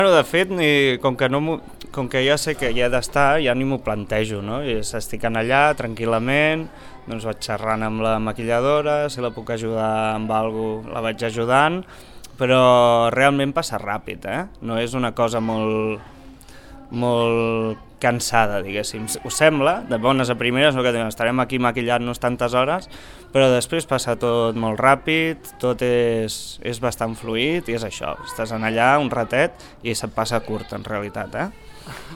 Bueno, de fet, com que ja sé que hi he d'estar, ja ni m'ho plantejo, no? Estic allà tranquil·lament, doncs vaig xerrant amb la maquilladora, si la puc ajudar amb alguna cosa la vaig ajudant, però realment passa ràpid, No és una cosa molt cansada, diguéssim. Us sembla, de bones a primeres, no? Que estarem aquí maquillant-nos tantes hores, però després passa tot molt ràpid, tot és bastant fluid i és això, estàs allà un ratet i se't passa curt en realitat,